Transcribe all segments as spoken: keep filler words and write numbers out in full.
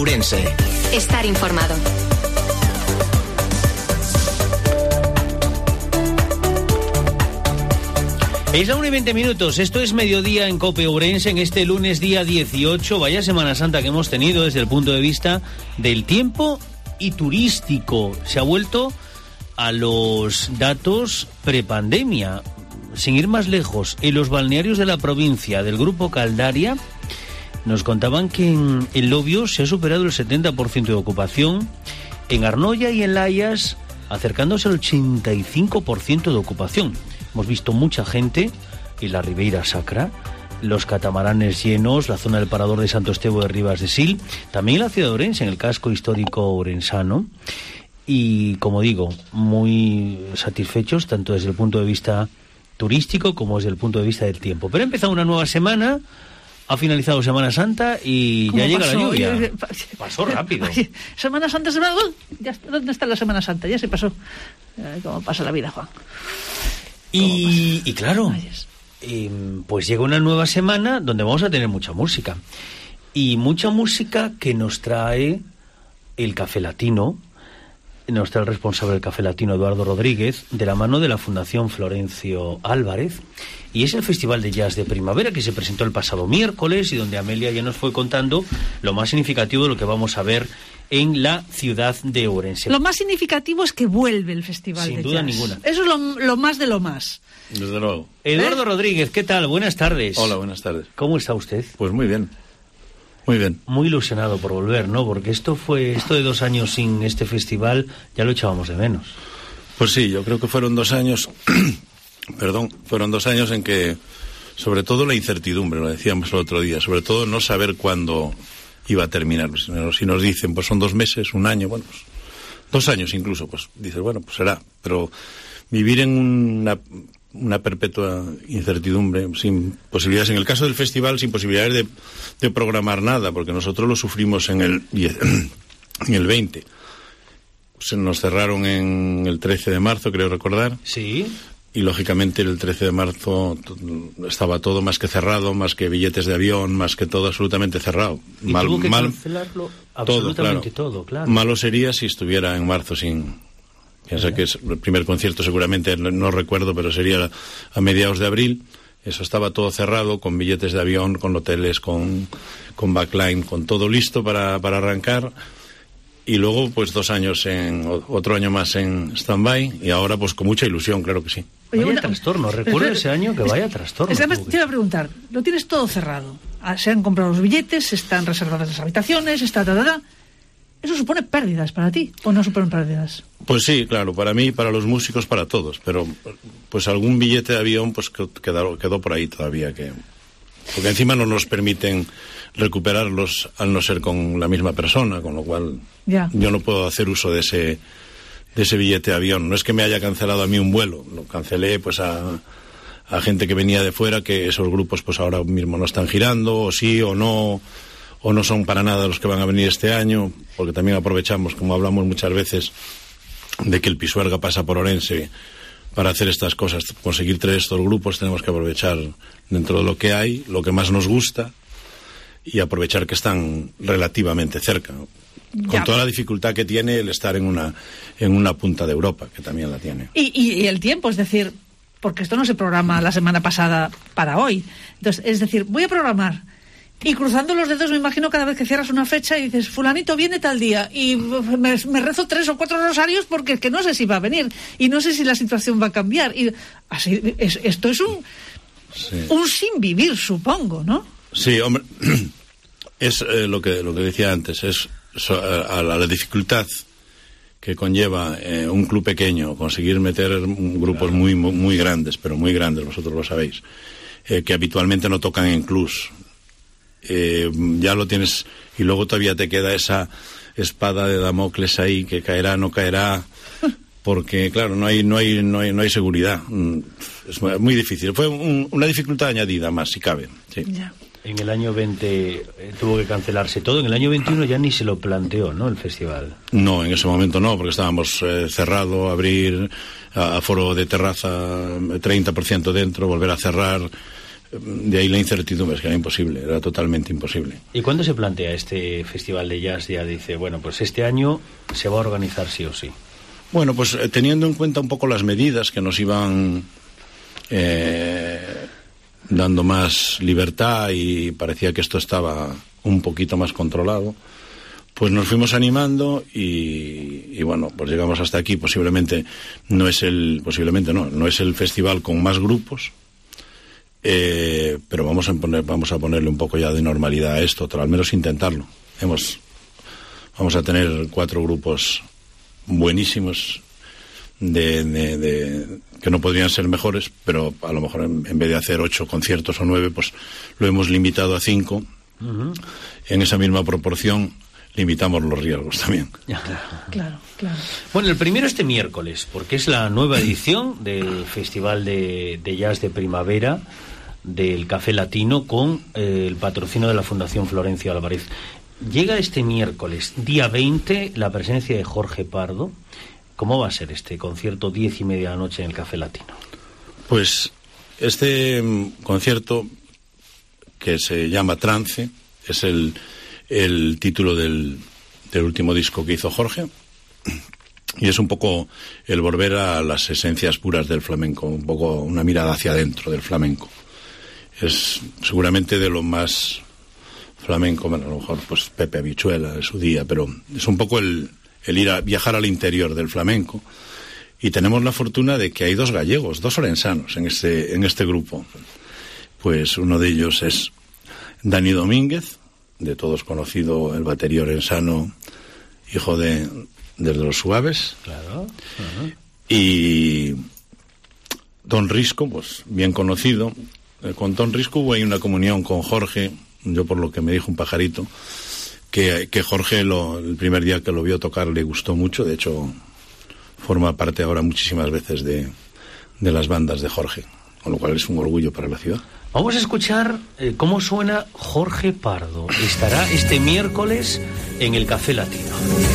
Ourense. Estar informado. Es la una y veinte minutos, esto es Mediodía en COPE Ourense en este lunes día dieciocho, vaya Semana Santa que hemos tenido desde el punto de vista del tiempo y turístico. Se ha vuelto a los datos prepandemia. Sin ir más lejos, en los balnearios de la provincia del Grupo Caldaria nos contaban que en el Lobio se ha superado el setenta por ciento de ocupación, en Arnoia y en Layas acercándose al ochenta y cinco por ciento de ocupación. Hemos visto mucha gente en la Ribeira Sacra, los catamaranes llenos, la zona del parador de Santo Estevo de Ribas de Sil, también en la ciudad de Ourense, en el casco histórico ourensano, y como digo, muy satisfechos tanto desde el punto de vista turístico como desde el punto de vista del tiempo. Pero ha empezado una nueva semana, ha finalizado Semana Santa y ya llega pasó? la lluvia. Oye, pasó rápido. Oye, Semana Santa, Semana... Ya, ¿dónde está la Semana Santa? Ya se pasó. ¿Cómo pasa la vida, Juan? Y, y claro, eh, pues llega una nueva semana donde vamos a tener mucha música. Y mucha música que nos trae el Café Latino, nos trae el responsable del Café Latino, Eduardo Rodríguez, de la mano de la Fundación Florencio Álvarez. Y es el Festival de Jazz de Primavera que se presentó el pasado miércoles y donde Amelia ya nos fue contando lo más significativo de lo que vamos a ver en la ciudad de Ourense. Lo más significativo es que vuelve el Festival Sin de duda Jazz. ninguna. Eso es lo, lo más de lo más. Desde luego. Eduardo ¿Eh? Rodríguez, ¿qué tal? Buenas tardes. Hola, buenas tardes. ¿Cómo está usted? Pues muy bien. Muy bien. Muy ilusionado por volver, ¿no? Porque esto fue, esto de dos años sin este festival, ya lo echábamos de menos. Pues sí, yo creo que fueron dos años, perdón, fueron dos años en que, sobre todo la incertidumbre, lo decíamos el otro día, sobre todo no saber cuándo iba a terminar. Si nos dicen, pues son dos meses, un año, bueno, pues dos años incluso, pues dices, bueno, pues será. Pero vivir en una, una perpetua incertidumbre, sin posibilidades, en el caso del festival, sin posibilidades de, de programar nada, porque nosotros lo sufrimos en el, en el veinte. Se nos cerraron en el trece de marzo, creo recordar. Sí. Y lógicamente el trece de marzo estaba todo más que cerrado, más que billetes de avión, más que todo absolutamente cerrado. Y mal, tuvo que mal, cancelarlo absolutamente todo, claro. todo, claro. Malo sería si estuviera en marzo sin... Piensa que es el primer concierto seguramente, no, no recuerdo, pero sería a mediados de abril. Eso estaba todo cerrado, con billetes de avión, con hoteles, con, con backline, con todo listo para, para arrancar. Y luego, pues dos años en, otro año más en stand-by, y ahora pues con mucha ilusión, claro que sí. Vaya Oye, una, trastorno, recuerdo ese año que vaya trastorno. Además, te iba a preguntar, lo tienes todo cerrado. Se han comprado los billetes, están reservadas las habitaciones, está, ta, ta, ta. ¿Eso supone pérdidas para ti o no suponen pérdidas? Pues sí, claro, para mí, para los músicos, para todos, pero pues algún billete de avión pues quedó, quedó por ahí todavía, que porque encima no nos permiten recuperarlos al no ser con la misma persona, con lo cual ya. Yo no puedo hacer uso de ese de ese billete de avión. No es que me haya cancelado a mí un vuelo, lo cancelé pues a, a gente que venía de fuera, que esos grupos pues ahora mismo no están girando, o sí o no, o no son para nada los que van a venir este año, porque también aprovechamos, como hablamos muchas veces, de que el Pisuerga pasa por Ourense para hacer estas cosas, conseguir traer estos grupos. Tenemos que aprovechar dentro de lo que hay, lo que más nos gusta, y aprovechar que están relativamente cerca, ¿no? Con ya. Toda la dificultad que tiene el estar en una en una punta de Europa, que también la tiene. Y, y, y el tiempo, es decir, porque esto no se programa la semana pasada para hoy. Entonces, es decir, voy a programar, y cruzando los dedos me imagino cada vez que cierras una fecha y dices, fulanito viene tal día, y me, me rezo tres o cuatro rosarios porque es que no sé si va a venir, y no sé si la situación va a cambiar. Y así, es, esto es un, sí. un sin vivir, supongo, ¿no? Sí, hombre, es eh, lo que lo que decía antes, es so, a, a la dificultad que conlleva eh, un club pequeño, conseguir meter grupos claro. muy, muy muy grandes, pero muy grandes, vosotros lo sabéis, eh, que habitualmente no tocan en clubs. Eh, ya lo tienes, y luego todavía te queda esa espada de Damocles ahí, que caerá, no caerá, porque claro, no hay no hay no hay, no hay seguridad. Es muy difícil. Fue un, una dificultad añadida más, si cabe. Sí. Ya. En el año veinte eh, tuvo que cancelarse todo. En el año veintiuno ya ni se lo planteó, ¿no?, el festival. No, en ese momento no, porque estábamos eh, cerrado, abrir, aforo de terraza, treinta por ciento dentro, volver a cerrar. De ahí la incertidumbre, es que era imposible, era totalmente imposible. ¿Y cuándo se plantea este festival de jazz? Ya dice, bueno, pues este año se va a organizar sí o sí. Bueno, pues eh, teniendo en cuenta un poco las medidas que nos iban eh, dando más libertad y parecía que esto estaba un poquito más controlado, pues nos fuimos animando y, y bueno, pues llegamos hasta aquí. Posiblemente no es el, posiblemente no, no es el festival con más grupos. Eh, pero vamos a poner, vamos a ponerle un poco ya de normalidad a esto, al menos intentarlo. Hemos, vamos a tener cuatro grupos buenísimos de, de, de que no podrían ser mejores, pero a lo mejor en, en vez de hacer ocho conciertos o nueve, pues lo hemos limitado a cinco. Uh-huh. En esa misma proporción limitamos los riesgos también. Claro, claro. Bueno, el primero este miércoles, porque es la nueva edición del Festival de, de Jazz de Primavera del Café Latino con eh, el patrocinio de la Fundación Florencio Álvarez. Llega este miércoles, día veinte, la presencia de Jorge Pardo. ¿Cómo va a ser este concierto diez y media de la noche en el Café Latino? Pues este um, concierto, que se llama Trance, es el, el título del, del último disco que hizo Jorge, y es un poco el volver a las esencias puras del flamenco, un poco una mirada hacia adentro del flamenco. Es seguramente de lo más flamenco, bueno, a lo mejor pues Pepe Habichuela de su día, pero es un poco el, el ir a viajar al interior del flamenco. Y tenemos la fortuna de que hay dos gallegos, dos orensanos en este, en este grupo. Pues uno de ellos es Dani Domínguez, de todos conocido, el batería orensano, hijo de, de los Suaves. Claro. Uh-huh. Y Don Risco, pues bien conocido. Con Don Risco hubo ahí una comunión con Jorge, yo por lo que me dijo un pajarito, que, que Jorge lo, el primer día que lo vio tocar le gustó mucho. De hecho, forma parte ahora muchísimas veces de, de las bandas de Jorge, con lo cual es un orgullo para la ciudad. Vamos a escuchar eh, cómo suena Jorge Pardo. Estará este miércoles en el Café Latino.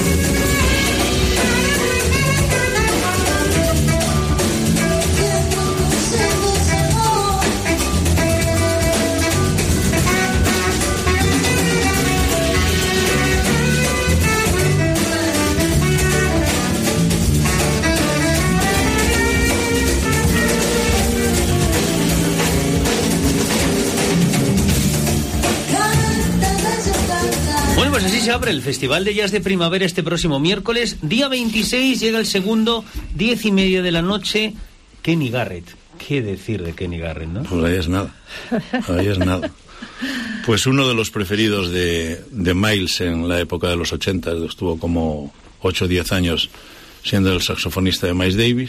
Se abre el Festival de Jazz de Primavera este próximo miércoles, día veintiséis, llega el segundo, diez y media de la noche. Kenny Garrett, ¿qué decir de Kenny Garrett, no? Pues ahí es nada, ahí es nada. Pues uno de los preferidos de, de Miles en la época de los ochenta, estuvo como ocho o diez años siendo el saxofonista de Miles Davis.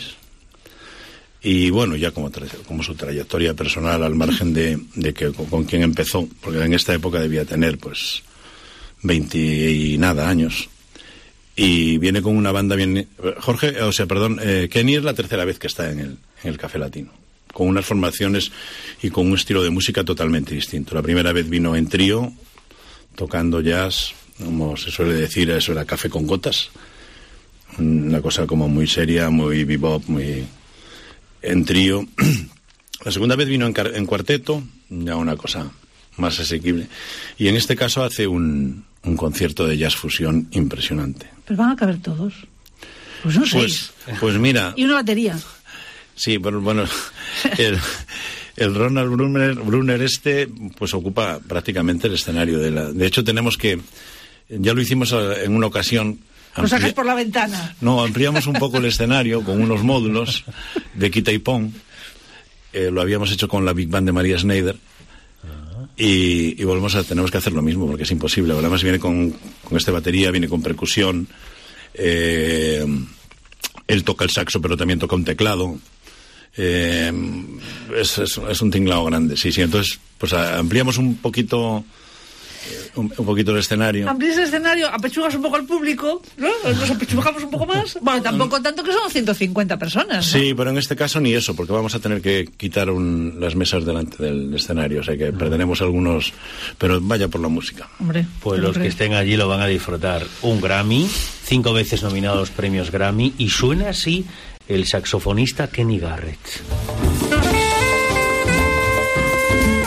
Y bueno, ya como, tra- como su trayectoria personal, al margen de, de que con, con quien empezó, porque en esta época debía tener pues veinte y nada años, y viene con una banda bien... Jorge, o sea, perdón, eh, Kenny es la tercera vez que está en el, en el Café Latino, con unas formaciones y con un estilo de música totalmente distinto. La primera vez vino en trío, tocando jazz, como se suele decir, eso era café con gotas, una cosa como muy seria, muy bebop, muy en trío. La segunda vez vino en, car- en cuarteto, ya una cosa más asequible, y en este caso hace un, un concierto de jazz fusión impresionante. Pero van a caber todos. Pues no sé. Pues, pues mira. Y una batería. Sí, pero bueno, el, el Ronald Brunner, Brunner este, pues ocupa prácticamente el escenario de la. De hecho, tenemos que, ya lo hicimos en una ocasión. Lo sacas por la ventana. No, ampliamos un poco el escenario con unos módulos de quita y pon. Eh, lo habíamos hecho con la Big Band de María Schneider. Y, y volvemos a, tenemos que hacer lo mismo porque es imposible. Además viene con, con esta batería, viene con percusión, eh, él toca el saxo pero también toca un teclado, eh, es, es, es un tinglado grande, sí, sí. Entonces pues ampliamos un poquito un, un poquito el escenario. Amplías el escenario, apechugas un poco al público, ¿no? Nos apechugamos un poco más. Bueno, tampoco tanto, que son ciento cincuenta personas, ¿no? Sí, pero en este caso ni eso, porque vamos a tener que quitar un, las mesas delante del escenario, o sea que perderemos algunos, pero vaya por la música. Hombre, pues los hombre. que estén allí lo van a disfrutar. Un Grammy, cinco veces nominado a los premios Grammy, y suena así el saxofonista Kenny Garrett.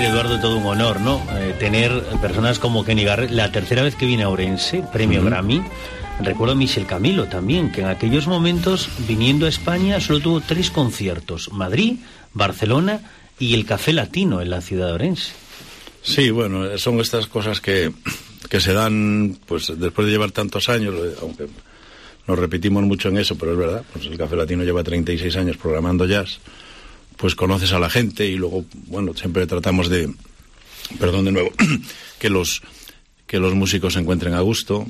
Eduardo, todo un honor, ¿no? Eh, tener personas como Kenny Garrett. La tercera vez que vine a Ourense, premio uh-huh. Grammy. Recuerdo a Michel Camilo también, que en aquellos momentos, viniendo a España, solo tuvo tres conciertos: Madrid, Barcelona y el Café Latino en la ciudad de Ourense. Sí, bueno, son estas cosas que, que se dan pues después de llevar tantos años, aunque nos repetimos mucho en eso, pero es verdad, pues el Café Latino lleva treinta y seis años programando jazz, pues conoces a la gente y luego, bueno, siempre tratamos de, perdón de nuevo, que los, que los músicos se encuentren a gusto.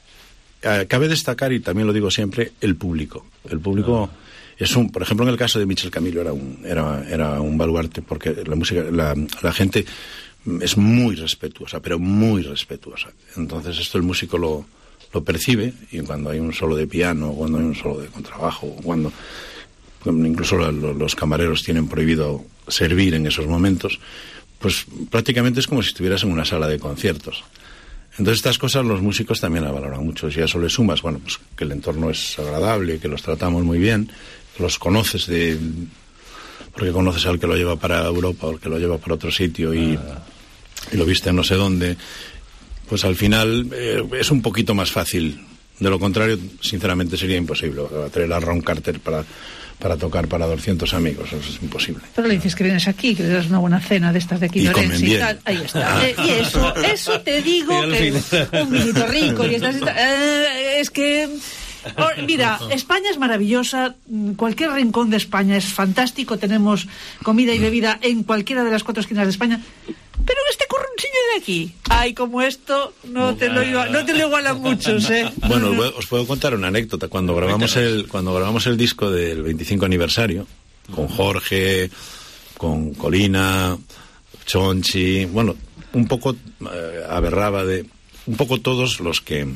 Eh, cabe destacar, y también lo digo siempre, el público. El público ah. es un, por ejemplo, en el caso de Michel Camilo era un, era, era un baluarte, porque la música, la, la gente es muy respetuosa, pero muy respetuosa. Entonces esto el músico lo lo percibe, y cuando hay un solo de piano, cuando hay un solo de contrabajo, cuando incluso los camareros tienen prohibido servir en esos momentos, pues prácticamente es como si estuvieras en una sala de conciertos. Entonces estas cosas los músicos también la valoran mucho. Si a eso le sumas, bueno, pues que el entorno es agradable, que los tratamos muy bien, que los conoces de porque conoces al que lo lleva para Europa o al que lo lleva para otro sitio y, y lo viste en no sé dónde, pues al final eh, es un poquito más fácil. De lo contrario, sinceramente, sería imposible traer a Ron Carter para, para tocar para doscientos amigos. Eso es imposible. Pero le dices que vienes aquí, que le das una buena cena de estas de aquí. Y comen bien. Y tal. Ahí está. eh, y eso, eso te digo que es un vinito rico. Y estás, eh, es que... Oh, mira, España es maravillosa, cualquier rincón de España es fantástico, tenemos comida y bebida en cualquiera de las cuatro esquinas de España, pero este curroncillo de aquí, ay, como esto, no te lo, no te lo igualan muchos, ¿eh? Bueno, os puedo contar una anécdota. Cuando grabamos el, cuando grabamos el disco del veinticinco aniversario, con Jorge, con Colina, Chonchi, bueno, un poco eh, aberraba de, un poco todos los que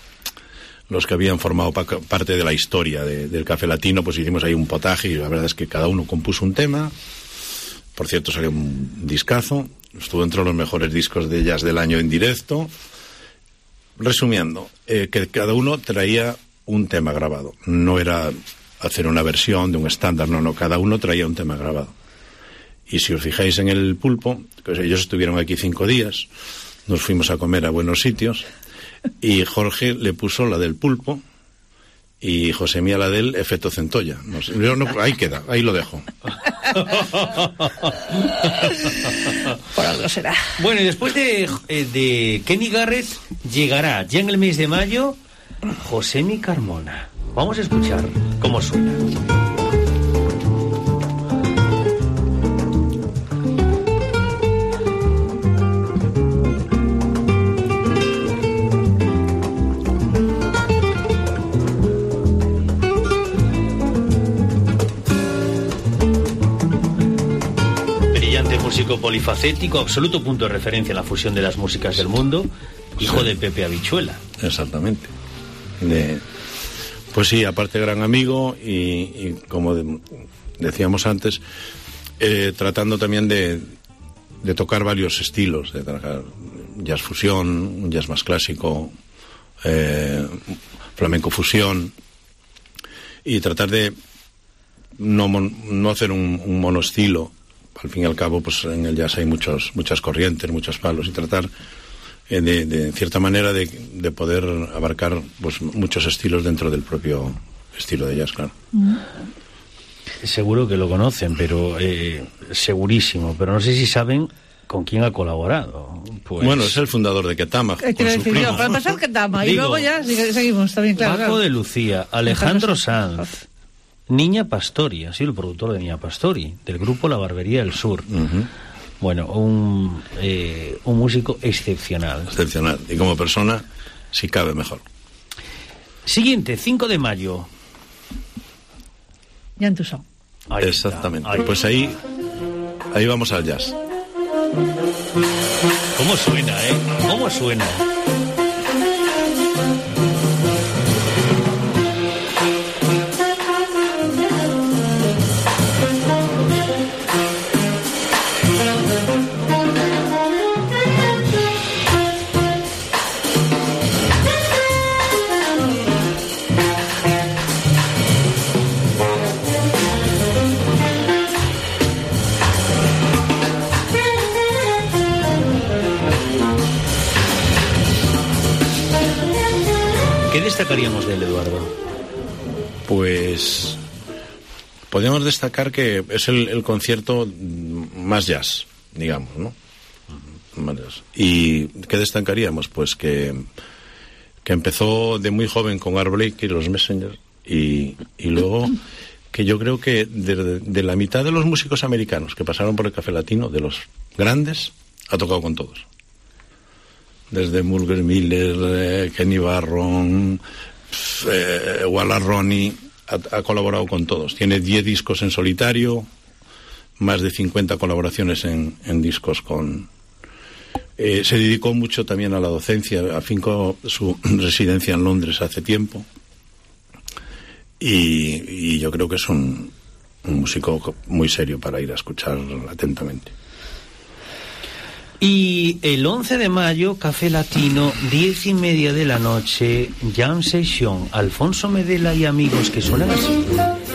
los que habían formado pa- parte de la historia de, del Café Latino, pues hicimos ahí un potaje y la verdad es que cada uno compuso un tema. Por cierto, salió un discazo, estuvo entre los mejores discos de jazz del año en directo. Resumiendo, eh, que cada uno traía un tema grabado, no era hacer una versión de un estándar, no, no, cada uno traía un tema grabado. Y si os fijáis en el Pulpo, pues ellos estuvieron aquí cinco días, nos fuimos a comer a buenos sitios, y Jorge le puso la del Pulpo y José Mía la del Efecto Centolla. No sé, yo no, ahí queda, ahí lo dejo. Por algo será. Bueno, y después de, de Kenny Garrett llegará ya en el mes de mayo Josemi Carmona. Vamos a escuchar cómo suena. Músico polifacético, absoluto punto de referencia en la fusión de las músicas del mundo, hijo sí. de Pepe Habichuela. Exactamente. De, pues sí, aparte gran amigo y, y como de, decíamos antes, eh, tratando también de, de tocar varios estilos, de tocar jazz fusión, un jazz más clásico, eh, flamenco fusión, y tratar de no, no hacer un, un monoestilo. Al fin y al cabo, pues en el jazz hay muchos, muchas corrientes, muchos palos, y tratar eh, de, de, en cierta manera, de, de poder abarcar pues muchos estilos dentro del propio estilo de jazz, claro. Mm. Seguro que lo conocen, pero eh, segurísimo, pero no sé si saben con quién ha colaborado. Pues... Bueno, es el fundador de Ketama. Eh, con su primo. Yo, para pasar Ketama, y luego ya seguimos, también, claro. Paco claro. de Lucía, Alejandro Sanz, Niña Pastori, ha sido el productor de Niña Pastori, del grupo La Barbería del Sur. Uh-huh. Bueno, un, eh, un músico excepcional. Excepcional. Y como persona, si cabe, mejor. Siguiente, cinco de mayo. Jan Toussaint. Ahí Exactamente. Ahí. Pues ahí, ahí vamos al jazz. ¿Cómo suena, eh? ¿Cómo suena? destacaríamos de él, Eduardo? Pues podríamos destacar que es el, el concierto más jazz, digamos, ¿no? Más jazz. ¿Y qué destacaríamos? Pues que, que empezó de muy joven con Art Blakey y los Messengers, y, y luego que yo creo que de, de la mitad de los músicos americanos que pasaron por el Café Latino, de los grandes, ha tocado con todos. Desde Mulger Miller, eh, Kenny Barron, eh, Wallace Ronnie, ha, ha colaborado con todos. Tiene diez discos en solitario, más de cincuenta colaboraciones en, en discos con... Eh, se dedicó mucho también a la docencia, afincó su residencia en Londres hace tiempo. Y, y yo creo que es un, un músico muy serio para ir a escuchar atentamente. Y el once de mayo, Café Latino, diez y media de la noche, Jam Session, Alfonso Medela y amigos, que suenan así.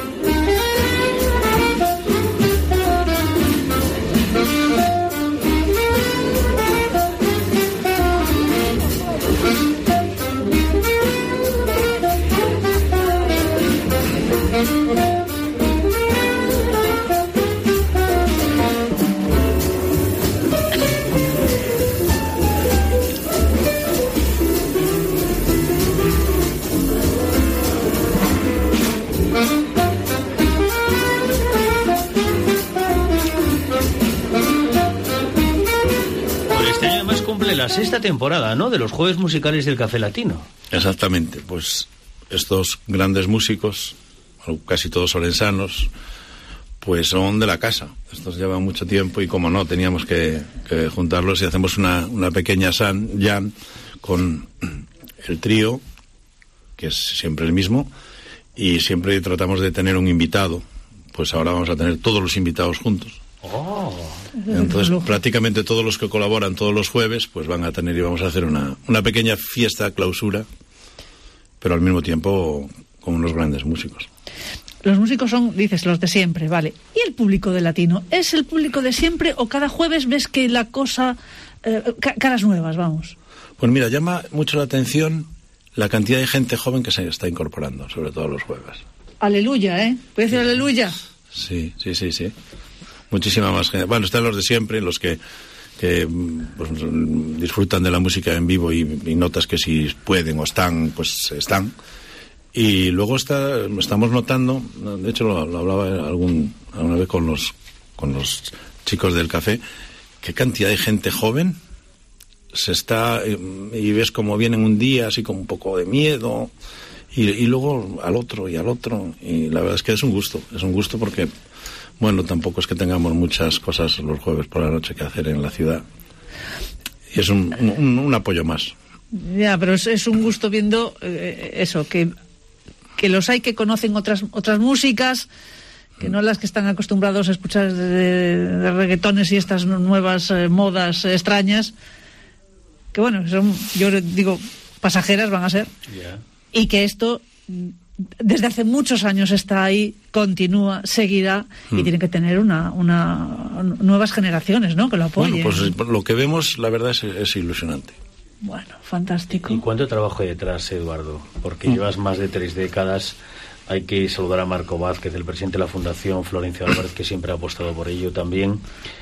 La sexta temporada, ¿no?, de los Jueves Musicales del Café Latino. Exactamente, pues estos grandes músicos, casi todos orensanos, pues son de la casa. Estos llevan mucho tiempo y, como no, teníamos que, que juntarlos y hacemos una, una pequeña san, jam con el trío, que es siempre el mismo, y siempre tratamos de tener un invitado. Pues ahora vamos a tener todos los invitados juntos. Oh. Entonces prácticamente todos los que colaboran todos los jueves pues van a tener, y vamos a hacer una, una pequeña fiesta clausura, pero al mismo tiempo con unos grandes músicos. Los músicos son, dices, los de siempre, vale. ¿Y el público de Latino? ¿Es el público de siempre o cada jueves ves que la cosa, eh, caras nuevas, vamos? Pues mira, llama mucho la atención la cantidad de gente joven que se está incorporando, sobre todo los jueves. Aleluya, ¿eh? ¿Puedes decir aleluya? Sí, sí, sí, sí. Muchísima más gente. Bueno, están los de siempre, los que, que pues, disfrutan de la música en vivo y, y notas que si pueden o están, pues están. Y luego está, estamos notando, de hecho lo, lo hablaba algún, alguna vez con los, con los chicos del café, qué cantidad de gente joven se está, y ves como vienen un día así con un poco de miedo, y, y luego al otro y al otro, y la verdad es que es un gusto, es un gusto porque... Bueno, tampoco es que tengamos muchas cosas los jueves por la noche que hacer en la ciudad. Y es un, un, un apoyo más. Ya, pero es, es un gusto viendo eh, eso, que, que los hay que conocen otras otras músicas, que no las que están acostumbrados a escuchar de, de reggaetones y estas nuevas eh, modas eh, extrañas, que bueno, son, yo digo, pasajeras van a ser. Yeah. Y que esto... desde hace muchos años está ahí, continúa, seguirá, mm. y tiene que tener una, una nuevas generaciones, ¿no?, que lo apoyen. Bueno, pues lo que vemos, la verdad, es, es ilusionante. Bueno, fantástico. ¿Y cuánto trabajo hay detrás, Eduardo? Porque mm. llevas más de tres décadas. Hay que saludar a Marco Vázquez, el presidente de la Fundación, Florencio Álvarez, que siempre ha apostado por ello también.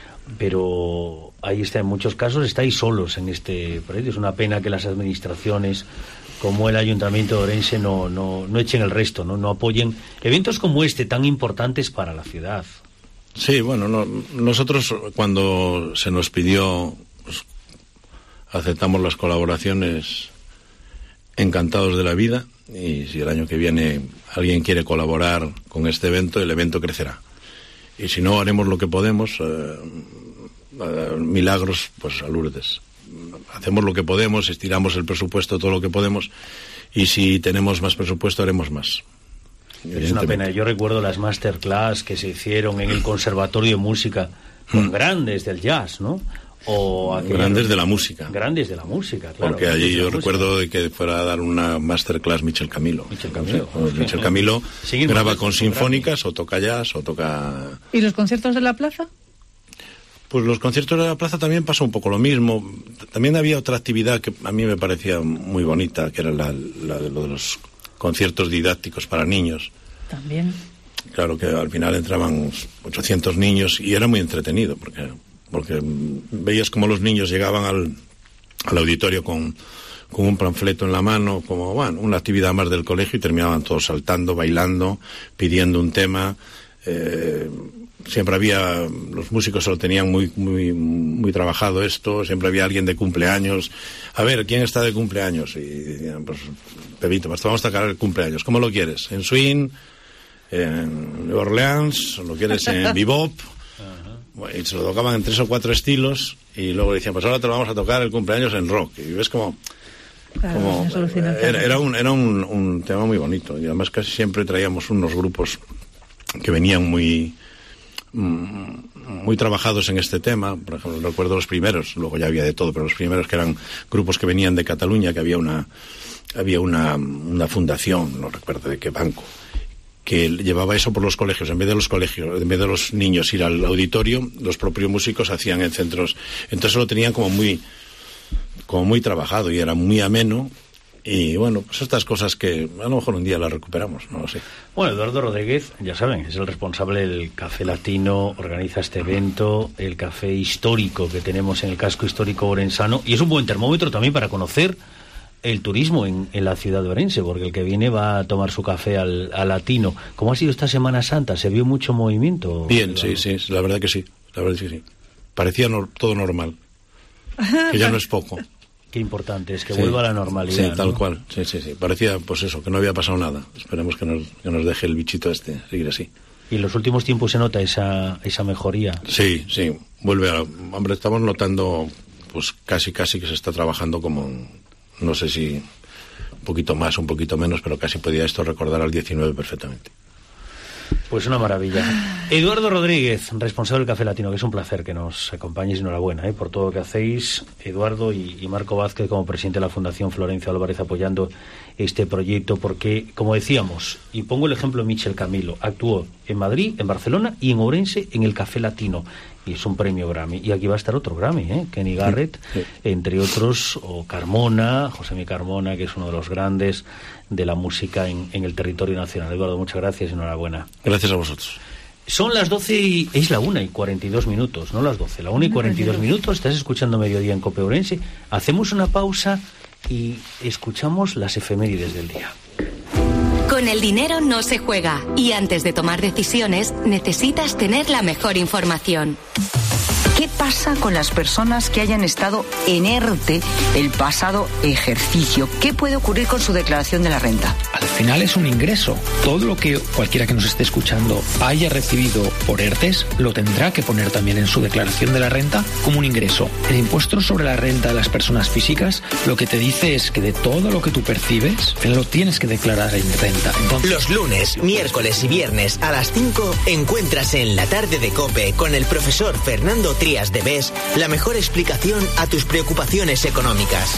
Pero ahí está, en muchos casos estáis solos en este proyecto. Es una pena que las administraciones, como el Ayuntamiento de Orense, no, no, no echen el resto, ¿no? No apoyen eventos como este, tan importantes para la ciudad. Sí, bueno, no, nosotros cuando se nos pidió, pues, aceptamos las colaboraciones encantados de la vida, y si el año que viene alguien quiere colaborar con este evento, el evento crecerá. Y si no, haremos lo que podemos, eh, eh, milagros, pues a Lourdes. Hacemos lo que podemos, estiramos el presupuesto todo lo que podemos, y si tenemos más presupuesto haremos más. Es una pena. Yo recuerdo las masterclass que se hicieron en el Conservatorio de Música con mm. grandes del jazz, ¿no? O grandes de la música. Grandes de la música, claro. Porque allí yo recuerdo de que fuera a dar una masterclass Michel Camilo. Michel Camilo. O sea, Michel Camilo graba con sinfónicas, o toca jazz, o toca... ¿Y los conciertos de la plaza? Pues los conciertos de la plaza también pasó un poco lo mismo. También había otra actividad que a mí me parecía muy bonita, que era la, la de, lo de los conciertos didácticos para niños. También. Claro que al final entraban ochocientos niños y era muy entretenido, porque, porque veías como los niños llegaban al, al auditorio con, con un panfleto en la mano, como bueno, una actividad más del colegio, y terminaban todos saltando, bailando, pidiendo un tema. Eh, siempre había, los músicos se lo tenían muy, muy, muy trabajado esto, siempre había alguien de cumpleaños. A ver, ¿quién está de cumpleaños? Y decían, pues, Pepito, pues vamos a tocar el cumpleaños. ¿Cómo lo quieres? ¿En swing? ¿En New Orleans? ¿O lo quieres en bebop? Bueno, y se lo tocaban en tres o cuatro estilos, y luego decían, pues ahora te lo vamos a tocar el cumpleaños en rock. Y ves como... Claro, como era, era, un, era un, un tema muy bonito, y además casi siempre traíamos unos grupos que venían muy muy trabajados en este tema. Por ejemplo, recuerdo los primeros, luego ya había de todo, pero los primeros que eran grupos que venían de Cataluña, que había una había una, una fundación, no recuerdo de qué banco, que llevaba eso por los colegios. En vez de los colegios, en vez de los niños ir al auditorio, los propios músicos hacían en centros. Entonces lo tenían como muy como muy trabajado y era muy ameno. Y bueno, pues estas cosas que a lo mejor un día las recuperamos, no lo sé. Bueno, Eduardo Rodríguez, ya saben, es el responsable del Café Latino, organiza este evento, el café histórico que tenemos en el casco histórico orensano, y es un buen termómetro también para conocer el turismo en, en la ciudad de Orense, porque el que viene va a tomar su café al, al Latino. ¿Cómo ha sido esta Semana Santa? ¿Se vio mucho movimiento? Bien, Eduardo? sí, sí, la verdad que sí, la verdad que sí. Parecía no, todo normal, que ya no es poco. Qué importante es que sí, vuelva a la normalidad. Sí, tal ¿no? cual. Sí, sí, sí. Parecía, pues eso, que no había pasado nada. Esperemos que nos, que nos deje el bichito este seguir así. ¿Y en los últimos tiempos se nota esa esa mejoría? Sí, sí. Vuelve a... Hombre, estamos notando, pues casi, casi que se está trabajando como... No sé si un poquito más, un poquito menos, pero casi podía esto recordar al diecinueve perfectamente. Pues una maravilla. Eduardo Rodríguez, responsable del Café Latino, que es un placer que nos acompañes, y enhorabuena ¿eh? por todo lo que hacéis, Eduardo, y, y Marco Vázquez como presidente de la Fundación Florencio Álvarez apoyando este proyecto, porque, como decíamos, y pongo el ejemplo de Michel Camilo, actuó en Madrid, en Barcelona y en Ourense en el Café Latino, y es un premio Grammy, y aquí va a estar otro Grammy, ¿eh? Kenny Garrett, sí, sí. entre otros, o Carmona, José Mi Carmona, que es uno de los grandes de la música en, en el territorio nacional. Eduardo, muchas gracias y enhorabuena. Gracias a vosotros. Son las doce y... es la una y cuarenta y dos minutos, no las doce, la una y cuarenta y dos minutos, estás escuchando Mediodía en COPE Ourense. Hacemos una pausa y escuchamos las efemérides del día. Con el dinero no se juega, y antes de tomar decisiones necesitas tener la mejor información. ¿Qué pasa con las personas que hayan estado en ERTE el pasado ejercicio? ¿Qué puede ocurrir con su declaración de la renta? Al final es un ingreso. Todo lo que cualquiera que nos esté escuchando haya recibido por ERTES lo tendrá que poner también en su declaración de la renta como un ingreso. El impuesto sobre la renta de las personas físicas lo que te dice es que de todo lo que tú percibes lo tienes que declarar en renta. Entonces... Los lunes, miércoles y viernes a las cinco encuentras en La Tarde de COPE con el profesor Fernando Trías de Bes la mejor explicación a tus preocupaciones económicas.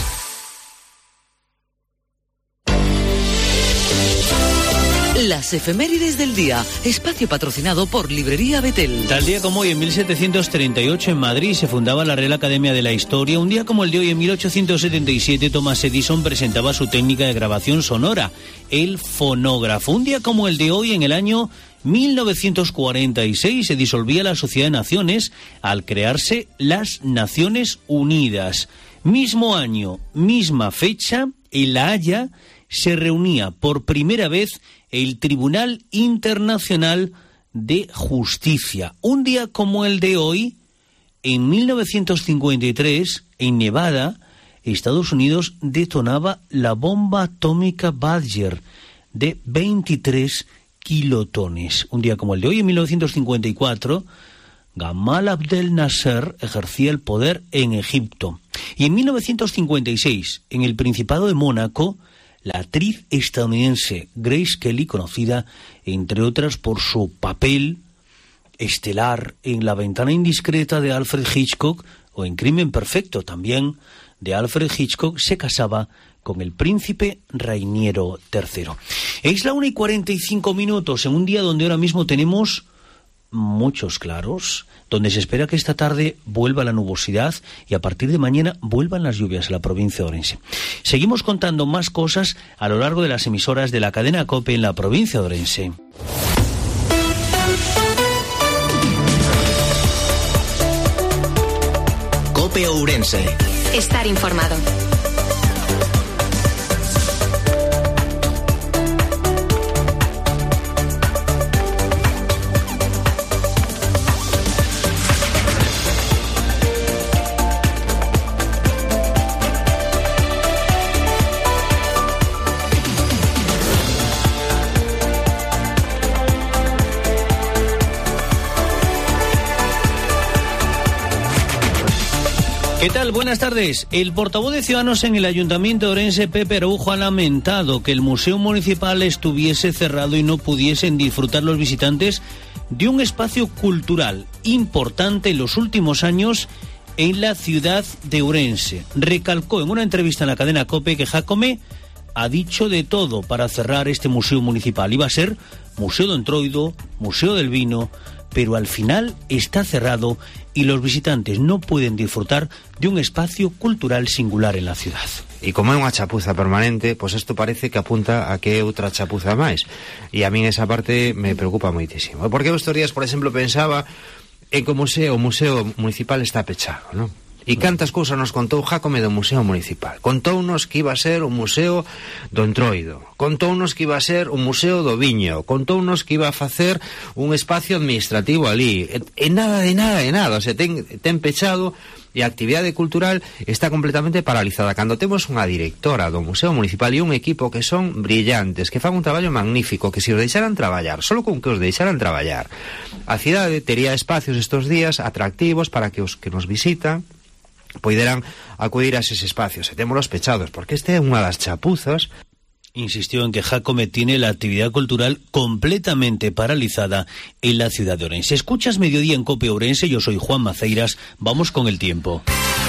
Las efemérides del día, espacio patrocinado por Librería Betel. Tal día como hoy, en mil setecientos treinta y ocho, en Madrid, se fundaba la Real Academia de la Historia. Un día como el de hoy, en mil ochocientos setenta y siete, Thomas Edison presentaba su técnica de grabación sonora, el fonógrafo. Un día como el de hoy, en el año mil novecientos cuarenta y seis, se disolvía la Sociedad de Naciones al crearse las Naciones Unidas. Mismo año, misma fecha, en La Haya se reunía por primera vez el Tribunal Internacional de Justicia. Un día como el de hoy, en mil novecientos cincuenta y tres, en Nevada, Estados Unidos detonaba la bomba atómica Badger de veintitrés kilotones. Un día como el de hoy, en mil novecientos cincuenta y cuatro, Gamal Abdel Nasser ejercía el poder en Egipto. Y en mil novecientos cincuenta y seis, en el Principado de Mónaco, la actriz estadounidense Grace Kelly, conocida entre otras por su papel estelar en La ventana indiscreta de Alfred Hitchcock o en Crimen perfecto también de Alfred Hitchcock, se casaba con el príncipe Rainiero tercero. Es la una y cuarenta y cinco minutos en un día donde ahora mismo tenemos muchos claros, donde se espera que esta tarde vuelva la nubosidad y a partir de mañana vuelvan las lluvias a la provincia de Orense. Seguimos contando más cosas a lo largo de las emisoras de la cadena COPE en la provincia de Orense. COPE Ourense. Estar informado. ¿Qué tal? Buenas tardes. El portavoz de Ciudadanos en el Ayuntamiento de Orense, Pepe Araujo, ha lamentado que el Museo Municipal estuviese cerrado y no pudiesen disfrutar los visitantes de un espacio cultural importante en los últimos años en la ciudad de Orense. Recalcó en una entrevista en la cadena COPE que Jácome ha dicho de todo para cerrar este museo municipal. Iba a ser Museo de Entroido, Museo del Vino, pero al final está cerrado y los visitantes no pueden disfrutar de un espacio cultural singular en la ciudad. E como é unha chapuza permanente, pois isto parece que apunta a que é outra chapuza máis. E a min esa parte me preocupa moitísimo. Porque eu estes días, por exemplo, pensaba en que o museo, o museo municipal está pechado, non? E cantas cousas nos contou Jácome do Museo Municipal. Contounos que iba a ser o Museo do Entroido, contounos que iba a ser o Museo do Viño, contounos que iba a facer un espacio administrativo ali, e, e nada de nada de nada, o sea, ten, ten pechado e a actividade cultural está completamente paralizada. Cando temos unha directora do Museo Municipal e un equipo que son brillantes, que fan un traballo magnífico, que se os deixaran traballar, solo con que os deixaran traballar, a cidade tería espacios estos días atractivos para que os que nos visitan poideran acudir a eses espacios, e témolos pechados, porque este é unha das chapuzas. Insistió en que Jácome tiene la actividad cultural completamente paralizada en la ciudad de Orense. Escuchas Mediodía en COPE Ourense, yo soy Juan Maceiras, vamos con el tiempo.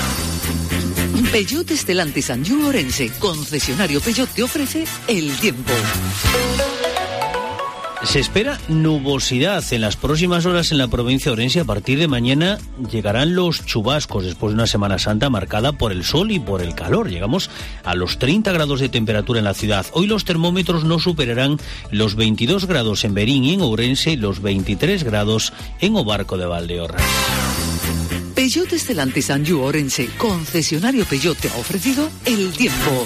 Peugeot Stellantis Anjou Orense, concesionario Peugeot, te ofrece el tiempo. Se espera nubosidad en las próximas horas en la provincia de Orense. A partir de mañana llegarán los chubascos después de una Semana Santa marcada por el sol y por el calor. Llegamos a los treinta grados de temperatura en la ciudad. Hoy los termómetros no superarán los veintidós grados en Berín y en Ourense y los veintitrés grados en Obarco de Valdeorras. Peugeot Stellantis Anjou Orense, concesionario Peugeot, te ha ofrecido el tiempo.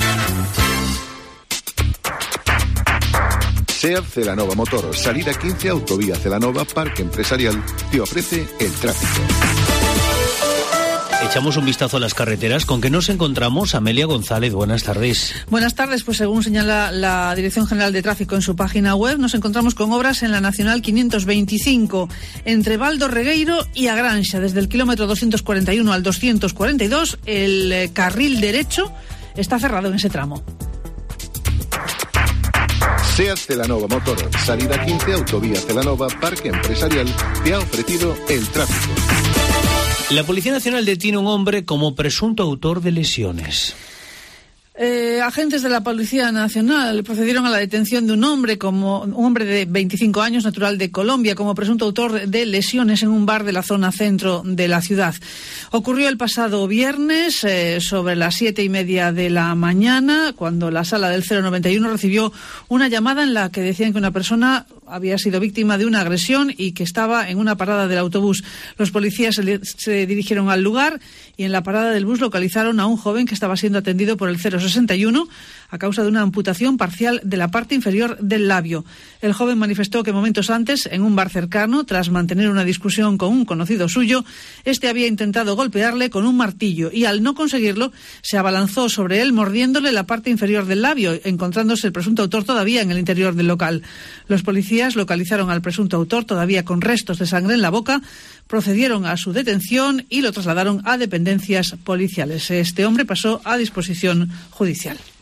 SEAT Celanova Motor, salida quince, autovía Celanova, Parque Empresarial, te ofrece el tráfico. Echamos un vistazo a las carreteras. ¿Con qué nos encontramos? Amelia González, buenas tardes. Buenas tardes, pues según señala la Dirección General de Tráfico en su página web, nos encontramos con obras en la Nacional quinientos veinticinco, entre Valdo Regueiro y Agranxa, desde el kilómetro doscientos cuarenta y uno al doscientos cuarenta y dos, el eh, carril derecho está cerrado en ese tramo. SEAT Celanova Motor, salida quince, autovía Celanova, Parque Empresarial, te ha ofrecido el tráfico. La Policía Nacional detiene a un hombre como presunto autor de lesiones. Eh, agentes de la Policía Nacional procedieron a la detención de un hombre como un hombre de veinticinco años, natural de Colombia, como presunto autor de lesiones en un bar de la zona centro de la ciudad. Ocurrió el pasado viernes eh, sobre las siete y media de la mañana, cuando la sala del cero noventa y uno recibió una llamada en la que decían que una persona había sido víctima de una agresión y que estaba en una parada del autobús. Los policías se, se dirigieron al lugar y en la parada del bus localizaron a un joven que estaba siendo atendido por el cero sesenta y uno a causa de una amputación parcial de la parte inferior del labio. El joven manifestó que momentos antes, en un bar cercano, tras mantener una discusión con un conocido suyo, este había intentado golpearle con un martillo y, al no conseguirlo, se abalanzó sobre él mordiéndole la parte inferior del labio, encontrándose el presunto autor todavía en el interior del local. Los policías localizaron al presunto autor todavía con restos de sangre en la boca, procedieron a su detención y lo trasladaron a dependencias policiales. Este hombre pasó a disposición judicial.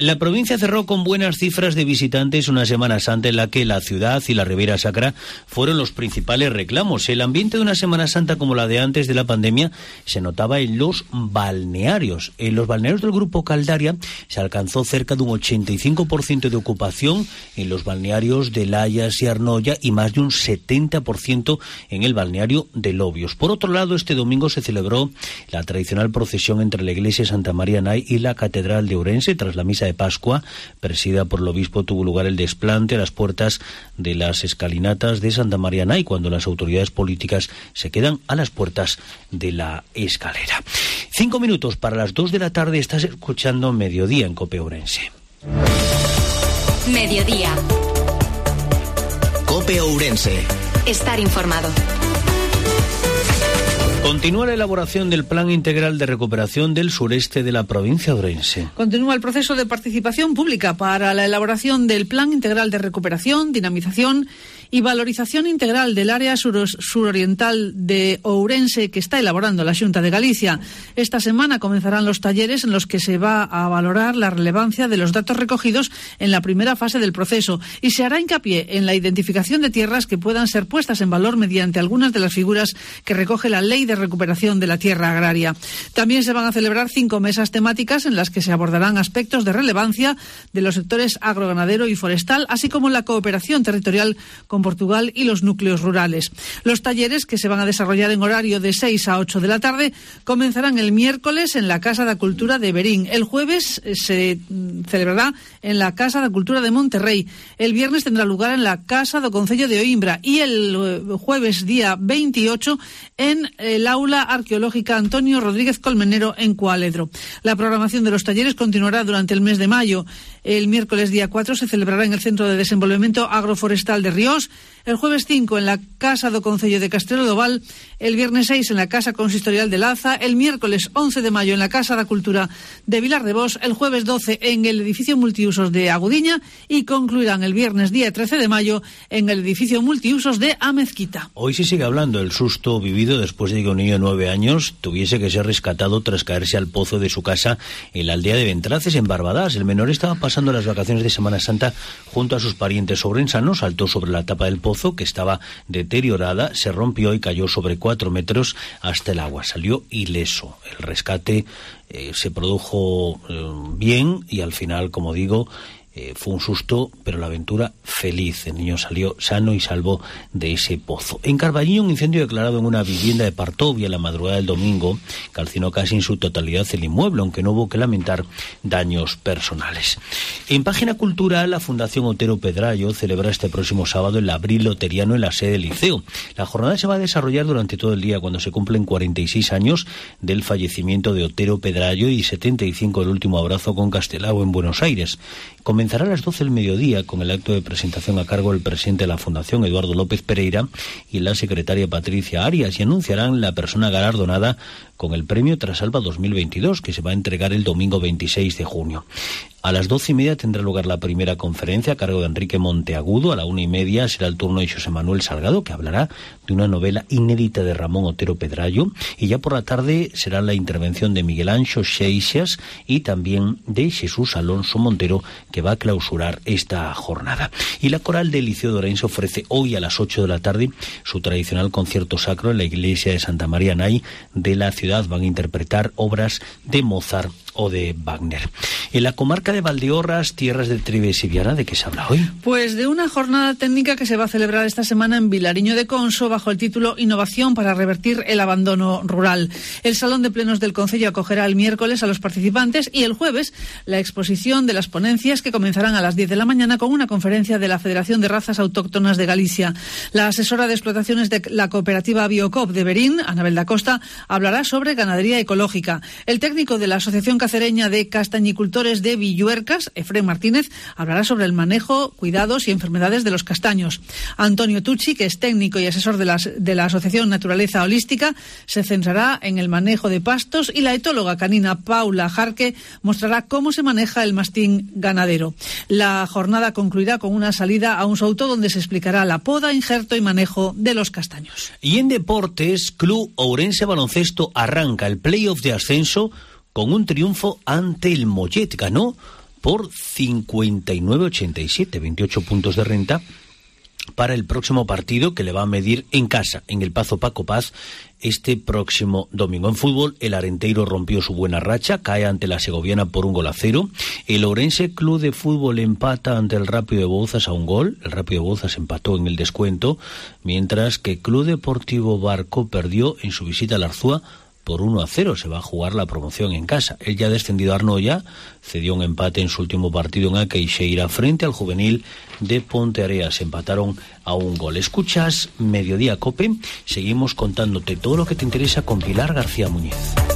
La provincia cerró con buenas cifras de visitantes una Semana Santa en la que la ciudad y la Ribera Sacra fueron los principales reclamos. El ambiente de una Semana Santa como la de antes de la pandemia se notaba en los balnearios. En los balnearios del Grupo Caldaria se alcanzó cerca de un ochenta y cinco por ciento de ocupación en los balnearios de Layas y Arnoya y más de un setenta por ciento en el balneario de Lobios. Por otro lado, este domingo se celebró la tradicional procesión entre la iglesia de Santa María Nay y la Catedral de Ourense. Tras la misa de Pascua, presidida por el obispo, tuvo lugar el desplante a las puertas de las escalinatas de Santa María Nay, cuando las autoridades políticas se quedan a las puertas de la escalera. Cinco minutos para las dos de la tarde, estás escuchando Mediodía en COPE Ourense. Mediodía. COPE Ourense. Estar informado. Continúa la elaboración del Plan Integral de Recuperación del sureste de la provincia de Ourense. Continúa el proceso de participación pública para la elaboración del Plan Integral de Recuperación, Dinamización y Valorización Integral del área sur- suroriental de Ourense que está elaborando la Xunta de Galicia. Esta semana comenzarán los talleres en los que se va a valorar la relevancia de los datos recogidos en la primera fase del proceso y se hará hincapié en la identificación de tierras que puedan ser puestas en valor mediante algunas de las figuras que recoge la Ley de Recuperación de la Tierra Agraria. También se van a celebrar cinco mesas temáticas en las que se abordarán aspectos de relevancia de los sectores agroganadero y forestal, así como la cooperación territorial con Portugal y los núcleos rurales. Los talleres, que se van a desarrollar en horario de seis a ocho de la tarde, comenzarán el miércoles en la Casa de Cultura de Berín. El jueves se celebrará en la Casa de Cultura de Monterrey. El viernes tendrá lugar en la Casa do Concello de Oimbra y el jueves día veintiocho en el Aula Arqueológica Antonio Rodríguez Colmenero en Cualedro. La programación de los talleres continuará durante el mes de mayo. El miércoles día cuatro se celebrará en el Centro de Desenvolvemento Agroforestal de Ríos, el jueves cinco en la Casa do Concello de Castrelo do Val, el viernes seis en la Casa Consistorial de Laza, el miércoles once de mayo en la Casa da Cultura de Vilar de Bos, el jueves doce en el edificio multiusos de Agudiña y concluirán el viernes día trece de mayo en el edificio multiusos de Amezquita. Hoy se sigue hablando del susto vivido después de que un niño de nueve años tuviese que ser rescatado tras caerse al pozo de su casa en la aldea de Ventraces, en Barbadas. El menor estaba pasando las vacaciones de Semana Santa junto a sus parientes ourensanos, saltó sobre la tapa del pozo que estaba deteriorada, se rompió y cayó sobre cuatro metros hasta el agua. Salió ileso. El rescate eh, se produjo eh, bien y al final, como digo, Eh, fue un susto, pero la aventura feliz. El niño salió sano y salvo de ese pozo. En Carballiño, un incendio declarado en una vivienda de Partovia la madrugada del domingo calcinó casi en su totalidad el inmueble, aunque no hubo que lamentar daños personales. En página cultural, la Fundación Otero Pedrayo celebra este próximo sábado el Abril Loteriano en la sede del liceo. La jornada se va a desarrollar durante todo el día, cuando se cumplen cuarenta y seis años del fallecimiento de Otero Pedrayo y setenta y cinco del último abrazo con Castelao en Buenos Aires. Comenzará a las doce del mediodía con el acto de presentación a cargo del presidente de la Fundación, Eduardo López Pereira, y la secretaria Patricia Arias, y anunciarán la persona galardonada con el premio Trasalba dos mil veintidós, que se va a entregar el domingo veintiséis de junio. A las doce y media tendrá lugar la primera conferencia a cargo de Enrique Monteagudo. A la una y media será el turno de José Manuel Salgado, que hablará de una novela inédita de Ramón Otero Pedrayo. Y ya por la tarde será la intervención de Miguel Anxo Xeixas y también de Jesús Alonso Montero, que va a clausurar esta jornada. Y la coral del Liceo de Ourense ofrece hoy a las ocho de la tarde su tradicional concierto sacro en la iglesia de Santa María Nay de la ciudad. Van a interpretar obras de Mozart o de Wagner. En la comarca de Valdeorras, tierras del Trives y Viana, ¿de qué se habla hoy? Pues de una jornada técnica que se va a celebrar esta semana en Vilariño de Conso bajo el título Innovación para revertir el abandono rural. El Salón de Plenos del Concello acogerá el miércoles a los participantes y el jueves la exposición de las ponencias que comenzarán a las diez de la mañana con una conferencia de la Federación de Razas Autóctonas de Galicia. La asesora de explotaciones de la cooperativa Biocop de Berín, Anabel da Costa, hablará sobre ganadería ecológica. El técnico de la Asociación Cacereña de Castañicultores de Villuercas, Efrén Martínez, hablará sobre el manejo, cuidados y enfermedades de los castaños. Antonio Tucci, que es técnico y asesor de la, de la Asociación Naturaleza Holística, se centrará en el manejo de pastos, y la etóloga canina Paula Jarque mostrará cómo se maneja el mastín ganadero. La jornada concluirá con una salida a un souto donde se explicará la poda, injerto y manejo de los castaños. Y en deportes, Club Ourense Baloncesto arranca el playoff de ascenso con un triunfo ante el Mollet. Ganó por cincuenta y nueve a ochenta y siete, veintiocho puntos de renta para el próximo partido que le va a medir en casa, en el Pazo Paco Paz, este próximo domingo. En fútbol, el Arenteiro rompió su buena racha, cae ante la Segoviana por un gol a cero. El Ourense Club de Fútbol empata ante el Rápido de Bouzas a un gol. El Rápido de Bouzas empató en el descuento, mientras que Club Deportivo Barco perdió en su visita al Arzúa por uno a cero. Se va a jugar la promoción en casa. El ya descendido Arnoia cedió un empate en su último partido en Aqueixeira frente al juvenil de Ponteareas. Empataron a un gol. Escuchas Mediodía Cope. Seguimos contándote todo lo que te interesa con Pilar García Muñiz.